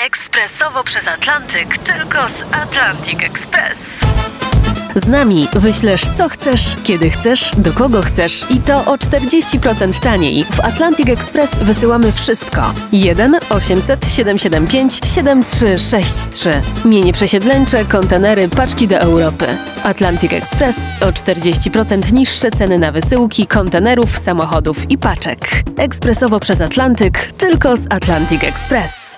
Ekspresowo przez Atlantyk, tylko z Atlantic Express. Z nami wyślesz co chcesz, kiedy chcesz, do kogo chcesz i to o 40% taniej. W Atlantic Express wysyłamy wszystko. 1 800 775 7363. Mienie przesiedleńcze, kontenery, paczki do Europy. Atlantic Express o 40% niższe ceny na wysyłki, kontenerów, samochodów i paczek. Ekspresowo przez Atlantyk, tylko z Atlantic Express.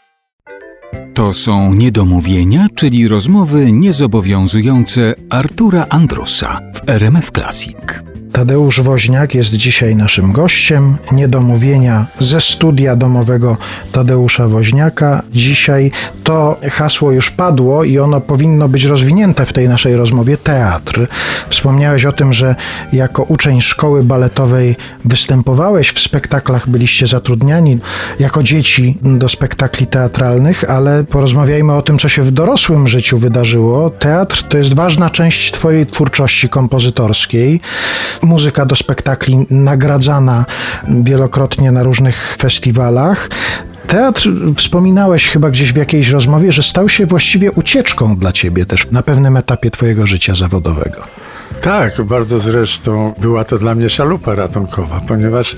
To są niedomówienia, czyli rozmowy niezobowiązujące Artura Andrusa w RMF Classic. Tadeusz Woźniak jest dzisiaj naszym gościem. Niedomówienia ze studia domowego Tadeusza Woźniaka. Dzisiaj to hasło już padło i ono powinno być rozwinięte w tej naszej rozmowie. Teatr. Wspomniałeś o tym, że jako uczeń szkoły baletowej występowałeś w spektaklach, byliście zatrudniani jako dzieci do spektakli teatralnych, ale porozmawiajmy o tym, co się w dorosłym życiu wydarzyło. Teatr to jest ważna część twojej twórczości kompozytorskiej. Muzyka do spektakli nagradzana wielokrotnie na różnych festiwalach. Teatr, wspominałeś chyba gdzieś w jakiejś rozmowie, że stał się właściwie ucieczką dla ciebie też na pewnym etapie twojego życia zawodowego. Tak, bardzo zresztą była to dla mnie szalupa ratunkowa, ponieważ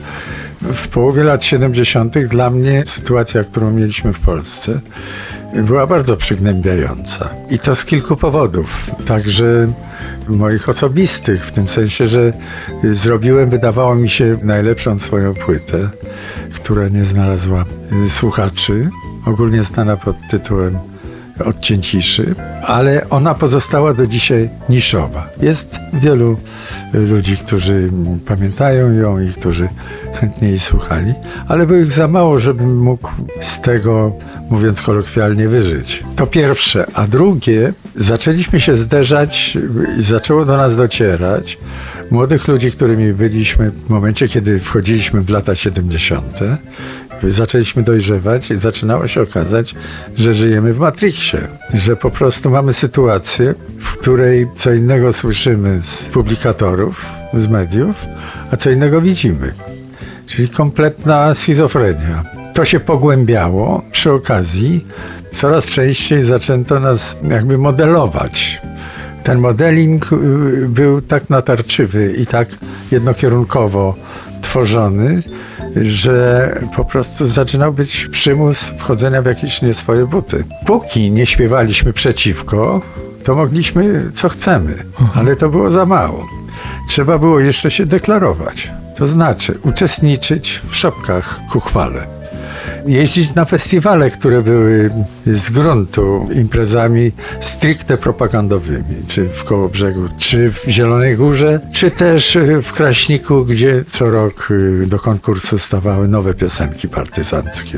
w połowie lat 70. dla mnie sytuacja, którą mieliśmy w Polsce, była bardzo przygnębiająca. I to z kilku powodów. Także moich osobistych, w tym sensie, że zrobiłem, wydawało mi się, najlepszą swoją płytę, która nie znalazła słuchaczy, ogólnie znana pod tytułem Odcień ciszy, ale ona pozostała do dzisiaj niszowa. Jest wielu ludzi, którzy pamiętają ją i którzy chętnie jej słuchali, ale było ich za mało, żebym mógł z tego, mówiąc kolokwialnie, wyżyć. To pierwsze. A drugie, zaczęliśmy się zderzać i zaczęło do nas docierać młodych ludzi, którymi byliśmy w momencie, kiedy wchodziliśmy w lata 70. Zaczęliśmy dojrzewać i zaczynało się okazać, że żyjemy w Matrixie, że po prostu mamy sytuację, w której co innego słyszymy z publikatorów, z mediów, a co innego widzimy. Czyli kompletna schizofrenia. To się pogłębiało przy okazji. Coraz częściej zaczęto nas jakby modelować. Ten modeling był tak natarczywy i tak jednokierunkowo tworzony, że po prostu zaczynał być przymus wchodzenia w jakieś nie swoje buty. Póki nie śpiewaliśmy przeciwko, to mogliśmy co chcemy, ale to było za mało. Trzeba było jeszcze się deklarować, to znaczy uczestniczyć w szopkach ku chwale. Jeździć na festiwale, które były z gruntu imprezami stricte propagandowymi, czy w Kołobrzegu, czy w Zielonej Górze, czy też w Kraśniku, gdzie co rok do konkursu stawały nowe piosenki partyzanckie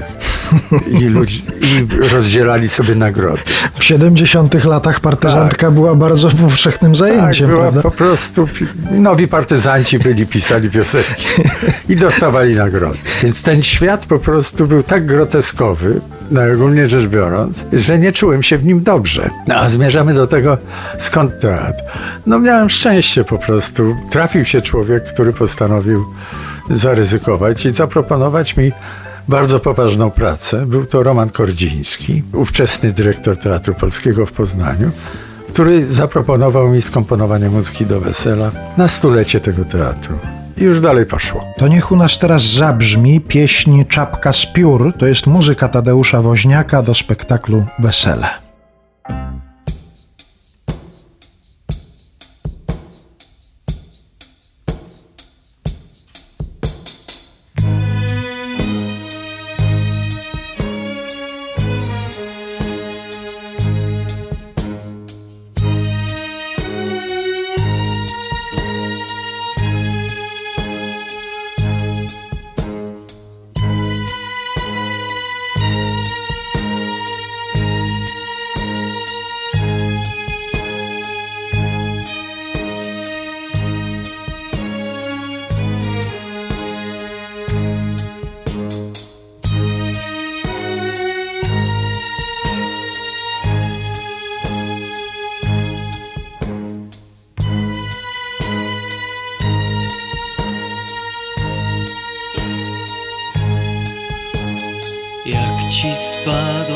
i rozdzielali sobie nagrody. W 70 latach partyzantka była bardzo powszechnym zajęciem, była prawda? Po prostu nowi partyzanci pisali piosenki i dostawali nagrody. Więc ten świat po prostu był tak groteskowy, ogólnie rzecz biorąc, że nie czułem się w nim dobrze. A zmierzamy do tego, skąd teatr. Miałem szczęście po prostu. Trafił się człowiek, który postanowił zaryzykować i zaproponować mi bardzo poważną pracę. Był to Roman Kordziński, ówczesny dyrektor Teatru Polskiego w Poznaniu, który zaproponował mi skomponowanie muzyki do wesela na 100-lecie tego teatru. I już dalej poszło. To niech u nas teraz zabrzmi pieśń Czapka z piór. To jest muzyka Tadeusza Woźniaka do spektaklu Wesele.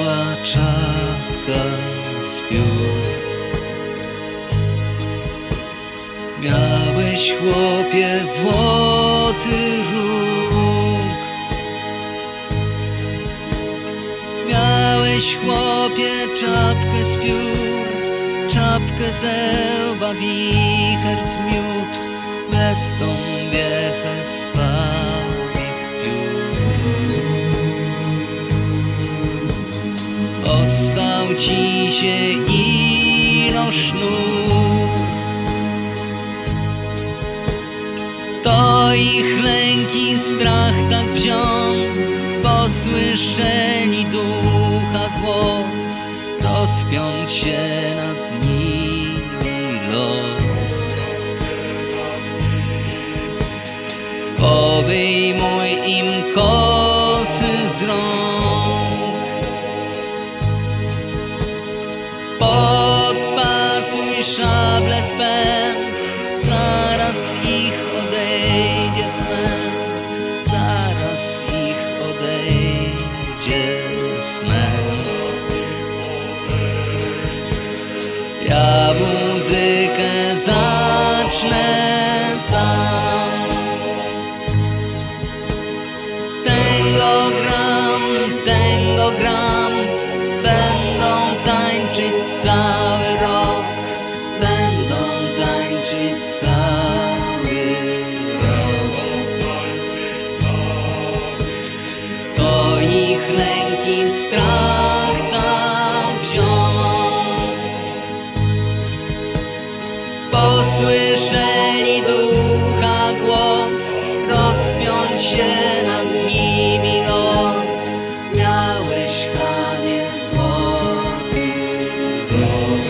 biała czapka z piór. Miałeś, chłopie, złoty róg. Miałeś, chłopie, czapkę z piór, czapkę zełba, wicher zmiótł, bez tą wiechę spałych piór. Ostał ci się ino sznur, to ich lęki strach tak wziął, posłyszeli ducha głos, rozpiąć się nad nimi los. Powyjmuj im kosy z rąk, podpasuj szable z pęd, zaraz ich odejdzie smęt, zaraz ich odejdzie smęt. Ja muzykę zacznę sam, tego gram, będą tańczyć cały rok, będą tańczyć cały rok. To ich lęki strach tam wziął, posłyszeli ducha głos, rozpiąć się nad nimi los. Miałeś, chamie, złoty róg.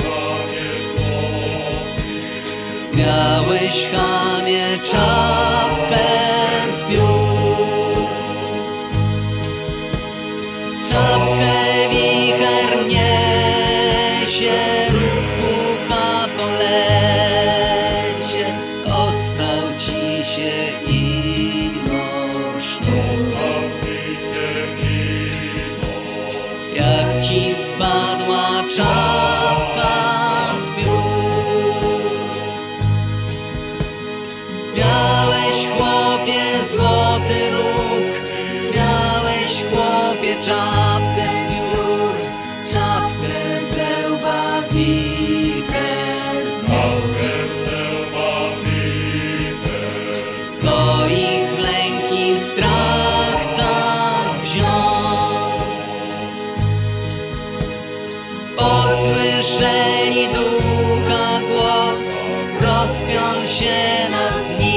Miałeś, chamie, czapkę z piór, czapkę wicher niesie, huka po lesie, ostał ci się ino sznur. Jak ci spadła czapka z piór, miałeś, chłopie, złoty róg, miałeś, chłopie, czapkę z piór, czapkę zełba, wicher zmiótł. To ich lęki strach tak wziął, posłyszeli ducha głos, rozpiąć się nad nim.